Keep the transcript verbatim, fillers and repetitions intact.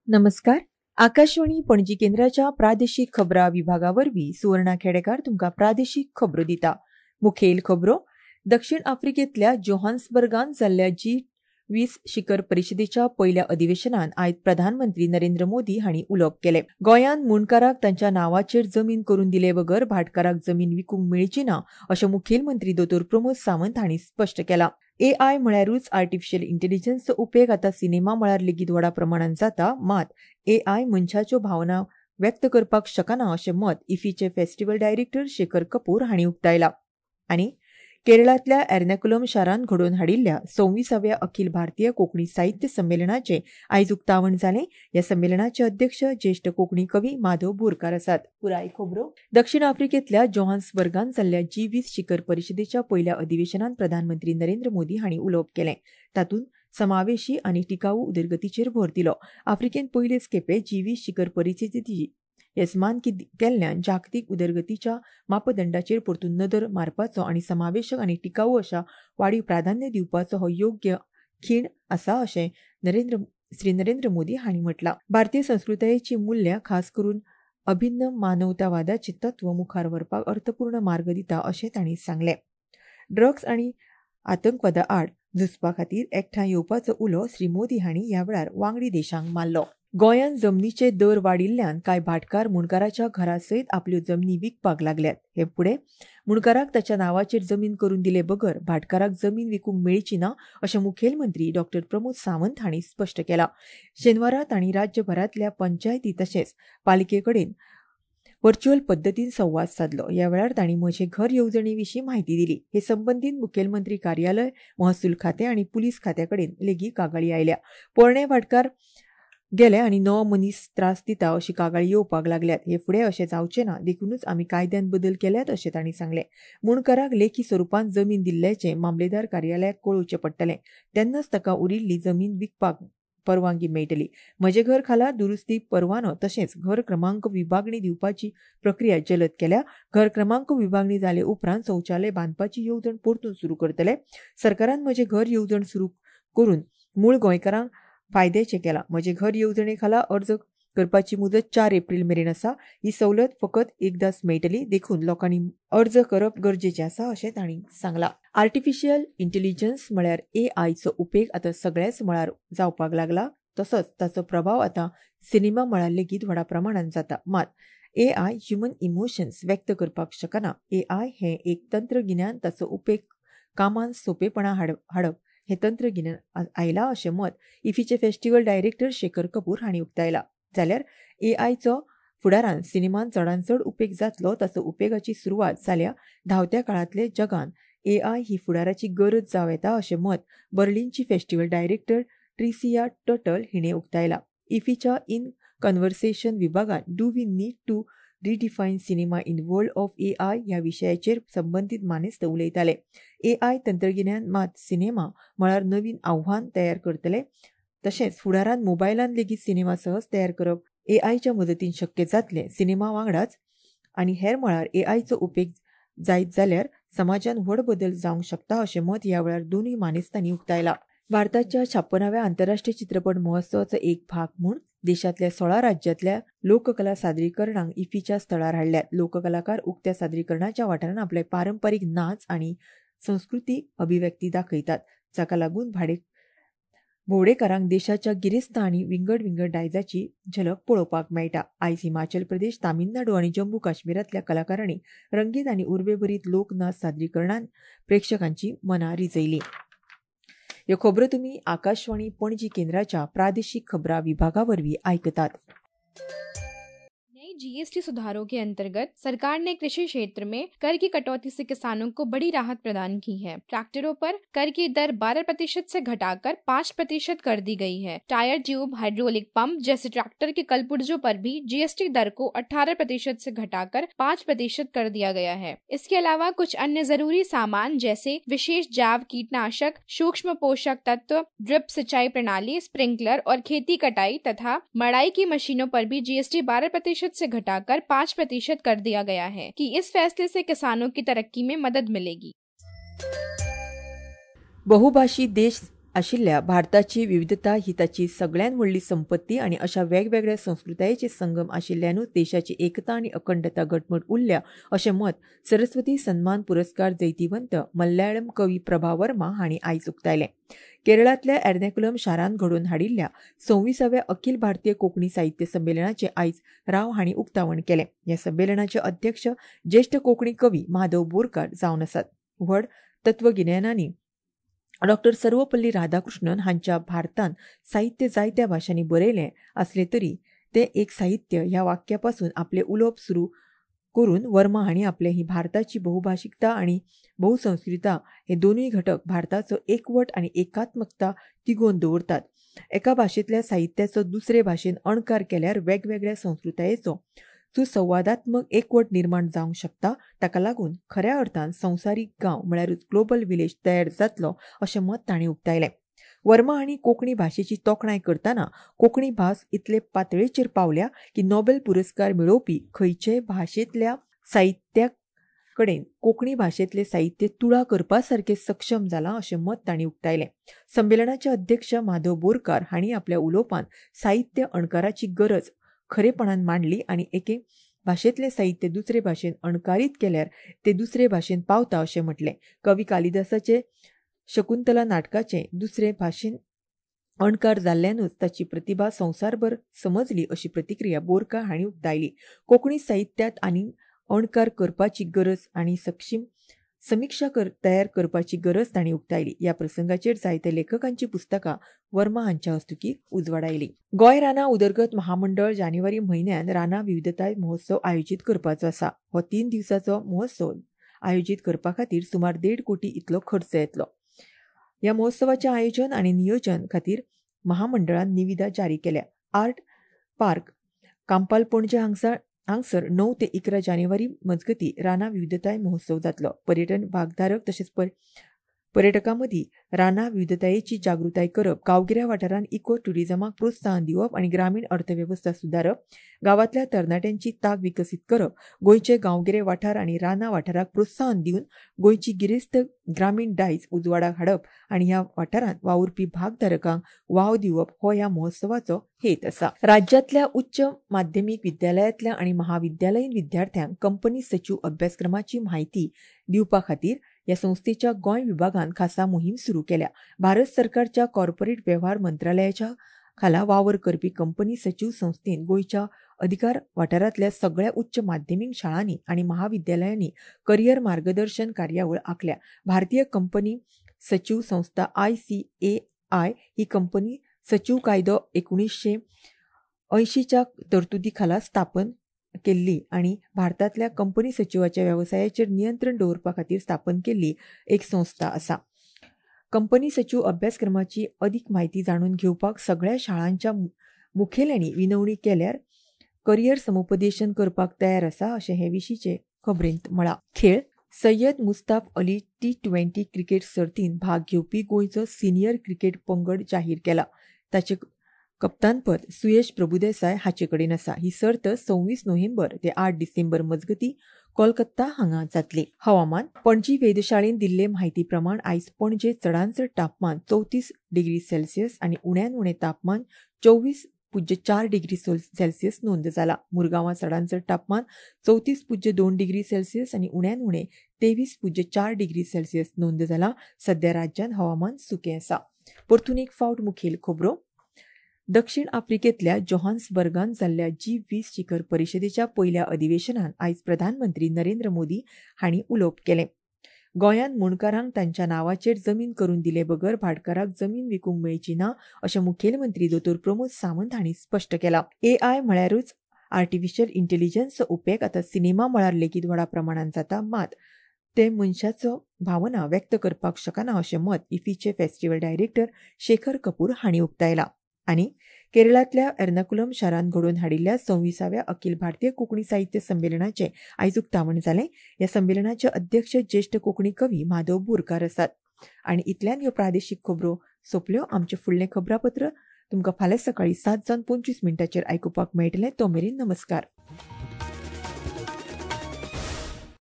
नमस्कार. आकाशवाणी पणजी केंद्राच्या प्रादेशीक खबरां विभागावरवीं सुवर्णा खेडेकार तुमकां प्रादेशीक खबरो दिता. मुखेल खबरो. दक्षिण आफ्रिकेंतल्या जोहान्सबर्गांत जाल्ल्या जी वीस शिखर परिशदेच्या पयल्या अधिवेशनात आयज प्रधानमंत्री नरेंद्र मोदी हांणी उलोवप केलें. गोंयांत मुणकाराक तांच्या नांवाचेर जमीन करून दिले बगर भाटकाराक जमीन विकूंक मेळची ना अशें मुखेलमंत्री दोतोर प्रमोद सावंत हांणी स्पश्ट केलां. एआय म्हळ्यारूच आर्टिफिशियल इंटेलिजन्सचो उपेग आतां सिनेमा मळार लेगीत व्हडा प्रमाणात जाता, मात एआय मनशाच्यो भावना व्यक्त करपाक शकना अशें मत इफीचे फेस्टिवल डायरेक्टर शेखर कपूर हांणी उक्तायलां. आनी केरळांतल्या एर्नाकुलम शारांत घडोवन हाडिल्ल्या सव्वीसाव्या अखिल भारतीय कोंकणी साहित्य संमेलनाचें आयज उक्तावण जालें. ह्या संमेलनाचे अध्यक्ष ज्येश्ठ कोंकणी कवी माधव बोरकार आसात. पुराय खबरो. दक्षिण आफ्रिकेंतल्या जोहान्सबर्गांत जाल्ल्या जी वीस शिखर परिशदेच्या पयल्या अधिवेशनात प्रधानमंत्री नरेंद्र मोदी हांणी उलोवप केलें. तातूंत समावेशी आनी टिकाऊ उदरगतीचेर भर दिलो. आफ्रिकेंत पयलेच खेपे जी वीस शिखर परिशदेची येजमान केल्ल्यान जागतीक उदरगतीच्या मापदंडाचेर परतून नदर मारपाचो आनी समावेशक आनी टिकाऊ अशा वाडीव प्राधान्य दिवपाचो हो योग्य खीण आसा अशें नरेंद्र श्री नरेंद्र मोदी हांणी म्हटलां. भारतीय संस्कृतायेची मूल्य खास करून अभिन्न मानवतावादाची तत्व मुखार व्हरपाक अर्थपूर्ण मार्ग दिता अशें तांणी सांगलें. ड्रग्स आनी आतंकवादा आड झुजपा खातीर एकठांय येवपाचो उलो श्री मोदी हांणी ह्या वेळार वांगडी देशांक मारलो. गोंयांत जमनीचे दर वाडिल्ल्यान कांय भाटकार मुणकाराच्या घरा सयत आपल्यो जमनी विकपाक लागल्यात. हे फुडें मुणकाराक ताच्या नांवाचेर जमीन करून दिले बगर भाटकाराक जमीन विकूंक मेळची ना अशें मुखेलमंत्री डॉक्टर प्रमोद सावंत हांणी स्पश्ट केलां. शेनवारा तांणी राज्यभरांतल्या पंचायती तशेंच पालिके कडेन व्हर्च्युअल पद्दतीन संवाद साधलो. ह्या वेळार तांणी म्हजे घर येवजणे विशीं म्हायती दिली. हे संबंदीत मुखेलमंत्री कार्यालय, महसूल खातें आनी पुलीस खात्या कडेन लेगीत कागाळी आयल्या. पोरणे भाटकार गेले आनी नवो मनीस त्रास दिता अशी कागाळी येवपाक लागल्यात. हे फुडें अशें जावचें ना देखूनच आमी कायद्यात बदल केल्यात अशें तांणी सांगलें. मुणकाराक लेखी स्वरुपांत जमीन दिल्ल्याचें मामलेदार कार्यालयाक कळोवचें पडटलें. तेन्नाच ताका उरिल्ली जमीन विकपाक परवानगी मेळटली. म्हजे घर खाला दुरुस्ती परवानो तशेंच घर क्रमांक विभागणी दिवपाची प्रक्रिया जलद केल्या. घर क्रमांक विभागणी जाले उपरांत शौचालय बांदपाची येवजण परतून सुरू करतले. सरकारान म्हजे घर येवजण सुरू करून मूळ गोंयकारांक फायद्याचें केलां. म्हजे घर येवजणे खाला अर्ज करपाची मुदत चार एप्रील मेरेन आसा. ही सवलत फकत एकदांच मेळटली. देखून लोकांनी अर्ज करप गरजेचें आसा अशें तांणी सांगलां. आर्टिफिशियल इंटेलिजन्स म्हळ्यार एआयचो उपेग आतां सगळ्याच मळार जावपाक लागला. तसोच ताचो प्रभाव आतां सिनेमा मळार लेगीत व्हडा प्रमाणात जाता. मात एआय ह्युमन इमोशन्स व्यक्त करपाक शकना. एआय हें एक तंत्रगिन्यान, ताचो उपेग कामांत सोंपेपणां हाडप हे तंत्रगिन्यान आयलां अशें मत इफीचे फेस्टिवल डायरेक्टर शेखर कपूर हांणी उक्तायलां. जाल्यार एआयचो फुडारान सिनेमांत चडांत चड उपेग जातलो. ताचो उपेगाची सुरवात जाल्या धांवत्या काळांतले जगान एआय ही फुडाराची गरज जावं येता अशें मत बर्लिनची फेस्टिवल डायरेक्टर ट्रिसिया टटल हिणें उक्तायलां. इफीच्या इन कन्वर्सेशन विभागान do we need to redefine cinema in world of AI ह्या विशयाचेर संबंदीत मानेस्त उलयताले. एआय तंत्रगिन्यान मात सिनेमा मळार नवीन आव्हान तयार करतले. तशेंच फुडारान मोबायलान लेगीत सिनेमा सहज तयार करप एआयच्या मदतीन शक्य जातलें. सिनेमा वांगडाच आनी हेर मळार एआयचो उपेग जायत जाल्यार समाजान व्हड बदल जावंक शकता अशें मत ह्या वेळार दोनूय मानेस्तांनी उक्तायलां. भारताच्या छापनाव्या आंतरराष्ट्रीय चित्रपट महोत्सवाचो एक भाग म्हूण देशांतल्या सोळा राज्यांतल्या लोककला सादरीकरणांक इफीच्या स्थळार हाडल्यात. लोककलाकार उक्त्या सादरीकरणाच्या वाठारान आपले पारंपारीक नाच आनी संस्कृतीक अभिव्यक्ती दाखयतात, जाका लागून भाडे भोवडेकारांक देशाच्या गिरेस्तां आनी विंगड विंगड दायजाची झलक पळोवपाक मेळटा. आयज हिमाचल प्रदेश, तामिळनाडू आनी जम्मू काश्मीरांतल्या कलाकारांनी रंगीत आनी उर्बेभरीत लोकनाच सादरीकरणान प्रेक्षकांची मनां रिजयली. ह्यो खबरो तुमी आकाशवाणी पणजी केंद्राच्या प्रादेशीक खबरां विभागा वरवीं आयकतात. नई जीएसटी सुधारों के अंतर्गत सरकार ने कृषि क्षेत्र में कर की कटौती से किसानों को बड़ी राहत प्रदान की है. ट्रैक्टरों पर कर की दर बारह प्रतिशत से घटाकर पाँच प्रतिशत कर दी गई है. टायर ट्यूब, हाइड्रोलिक पंप जैसे ट्रैक्टर के कलपुर्जों पर भी जीएसटी दर को अठारह प्रतिशत से घटाकर पाँच प्रतिशत कर दिया गया है. इसके अलावा कुछ अन्य जरूरी सामान जैसे विशेष जैव कीटनाशक, सूक्ष्म पोषक तत्व, ड्रिप सिंचाई प्रणाली, स्प्रिंकलर और खेती कटाई तथा मड़ाई की मशीनों पर भी जीएसटी बारह प्रतिशत से घटाकर पाँच प्रतिशत कर दिया गया है कि इस फैसले से किसानों की तरक्की में मदद मिलेगी. बहुभाषी देश आशिल्ल्या भारताची विविधता ही ताची सगळ्यात व्हडली संपत्ती आनी अशा वेगवेगळ्या संस्कृतायेचे संगम आशिल्ल्यानूच देशाची एकता आनी अखंडता घटमूट उरल्या अशें मत सरस्वती सन्मान पुरस्कार जैतिवंत मल्याळम कवी प्रभा वर्मा हांणी आयज उक्तायलें. केरळांतल्या एर्नाकुलम शारांत घडोवन हाडिल्ल्या सव्वीसाव्या अखिल भारतीय कोंकणी साहित्य संमेलनाचें आयज राव हांणी उक्तावण केलें. ह्या संमेलनाचे अध्यक्ष ज्येश्ठ कोंकणी कवी माधव बोरकार जावन आसात. व्हड तत्वगिन्यानांनी डॉक्टर सर्वपल्ली राधाकृष्णन हांच्या भारतांत साहित्य जायत्या भाशांनी बरयलें आसलें तरी तें एक साहित्य ह्या वाक्या पासून आपलें उलोवप सुरू करून वर्मा हांणी आपले ही भारताची बहुभाशिकता आनी बहुसंस्कृतता हे दोनूय घटक भारताचो एकवट आनी एकात्मकता तिगोवन दवरतात. एका भाशेंतल्या साहित्याचो दुसरे भाशेन अणकार केल्यार वेगवेगळ्या संस्कृतायेचो सुसंवादात्मक एकवट निर्माण जावंक शकता. ताका लागून खऱ्या अर्थान संवसारीक गांव म्हळ्यारूच ग्लोबल विलेज तयार जातलो अशें मत तांणी उक्तायलें. वर्मा हांणी कोंकणी भाशेची तोखणाय करतना कोंकणी भास इतले पातळेचेर पावल्या की नोबेल पुरस्कार मेळोवपी खंयचेय भाशेंतल्या साहित्या कडेन कोंकणी भाशेंतलें साहित्य तुळा करपा सारकें सक्षम जालां अशें मत तांणी उक्तायलें. संमेलनाचे अध्यक्ष माधव बोरकार हांणी आपल्या उलोवपांत साहित्य अणकाराची गरज खरेपणान मांडली आनी एके भाशेंतलें साहित्य दुसरे भाशेन अणकारीत केल्यार ते दुसरे भाशेन पावता अशें म्हटलें. कवी कालिदासाचे शकुंतला नाटकाचे दुसरे भाशेन अणकार जाल्ल्यानूच ताची प्रतिभा संवसारभर समजली अशी प्रतिक्रिया बोरकार हांणी उक्तायली. कोंकणी साहित्यात आनी अणकार करपाची गरज आनी सक्षम समीक्षा कर तयार करपाची गरज तांणी उक्तायली. ह्या प्रसंगाचेर जायते लेखकांची पुस्तकां वर्मा हांच्या हस्तुकी उजवाडायली. गोंय रानां उदरगत महामंडळ जानेवारी म्हयन्यात रानां विविधताय महोत्सव आयोजीत करपाचो आसा. हो तीन दिवसाचो महोत्सव आयोजीत करपा खातीर सुमार देड कोटी इतलो खर्च येतलो. ह्या महोत्सवाचें आयोजन आनी नियोजन खातीर महामंडळान निविदा जारी केल्या. आर्ट पार्क कांपाल पणजे हांगसर हांगसर णव ते इकरा जानेवारी मजगती रानां विविधताय महोत्सव जातलो. पर्यटन भागधारक तशेंच पर्यटकां मदीं रानां विविधतायेची जागृताय करप, गांवगिऱ्या वाठारांत इको ट्युरिझमाक प्रोत्साहन दिवप आनी ग्रामीण अर्थवेवस्था सुदारप, गांवांतल्या तरणाट्यांची तांक विकसीत करप, गोंयचे गांवगिरे वाठार आनी रानां वाठाराक प्रोत्साहन दिवन गोंयची गिरेस्त ग्रामीण दायज उजवाडाक हाडप आनी ह्या वाठारांत वावुरपी भागधारकांक वाव दिवप हो ह्या महोत्सवाचो हेत आसा. राज्यांतल्या उच्च माध्यमीक विद्यालयांतल्या आनी महाविद्यालयीन विद्यार्थ्यांक कंपनी सचीव अभ्यासक्रमाची म्हायती दिवपा खातीर ह्या संस्थेच्या गोंय विभागान खासा मोहीम सुरू केल्या. भारत सरकारच्या कॉर्पोरेट वेव्हार मंत्रालयाच्या खाला वावर करपी कंपनी सचीव संस्थेन गोंयच्या अधिकार वाठारांतल्या सगळ्या उच्च माध्यमीक शाळांनी आनी महाविद्यालयांनी करियर मार्गदर्शन कार्यावळ आंखल्या. भारतीय कंपनी सचीव संस्था आय सी ए आय ही कंपनी सचीव कायदो एकुणीसशे अंयशीच्या तरतुदी खाला स्थापन केल्ली आनी भारतांतल्या कंपनी सचिवाच्या वेवसायाचेर नियंत्रण दवरपा खातीर स्थापन केल्ली एक संस्था आसा. कंपनी सचीव अभ्यासक्रमाची अदीक म्हायती जाणून घेवपाक सगळ्या शाळांच्या मुखेल्यांनी विनवणी केल्यार करियर समुपदेशन करपाक तयार आसा अशें हे विशींचे खबरेंत म्हळां. खेळ Syed Mushtaq Ali T twenty cricket सर्तींत भाग घेवपी गोंयचो सिनियर क्रिकेट पंगड जाहीर केला. ताचे कप्तानपद सुयश प्रभुदेसाय हाचे कडेन आसा. ही सर्त सव्वीस नोव्हेंबर ते आठ डिसेंबर मजगती कोलकाता हांगा जातली. हवामान पणजी वेधशाळेन दिल्ले म्हायती प्रमाण आयज पणजे चडांत चड तापमान चवतीस डिग्री सेल्सियस आनी उण्यान उणें तापमान चोवीस पुज्य चार डिग्री सेल्सियस नोंद जाला. मुरगांवां चडांत चड तापमान चवतीस पुज्य दोन डिग्री सेल्सियस आनी उण्यान उणें तेवीस पुज्य चार डिग्री सेल्सियस नोंद जाला. सध्या राज्यांत हवामान सुकें आसा. परतून एक फावट मुखेल खबरो. दक्षिण आफ्रिकेंतल्या जोहान्सबर्गांत जाल्ल्या जी वीस शिखर परिशदेच्या पयल्या अधिवेशनात आयज प्रधानमंत्री नरेंद्र मोदी हांणी उलोवप केलें. गोंयांत मुणकारांक तांच्या नांवाचेर जमीन करून दिले बगर भाटकाराक जमीन विकूंक मेळची ना अशें मुखेलमंत्री दोतोर प्रमोद सावंत हांणी स्पश्ट केलां. ए आय म्हळ्यारूच आर्टिफिशियल इंटेलिजन्सचो उपेग आतां सिनेमा मळार लेगीत व्हडा प्रमाणांत जाता, मात ते मनशाचो भावना व्यक्त करपाक शकना अशें मत इफीचे फेस्टिवल डायरेक्टर शेखर कपूर हांणी उक्तायलां. आनी केरळांतल्या एर्नाकुलम शारांत घडोवन हाडिल्ल्या सव्वीसाव्या अखिल भारतीय कोंकणी साहित्य संमेलनाचे आयज उक्तावण जालें. ह्या संमेलनाचे अध्यक्ष ज्येश्ठ कोंकणी कवी माधव बोरकार आसात. आनी इतल्यान ह्यो प्रादेशीक खबरो सोंपल्यो. आमचें फुडलें खबरापत्र तुमकां फाल्यां सकाळीं सात जावन पंचवीस मिनटांचेर आयकुपाक मेळटलें. तो मेरेन नमस्कार.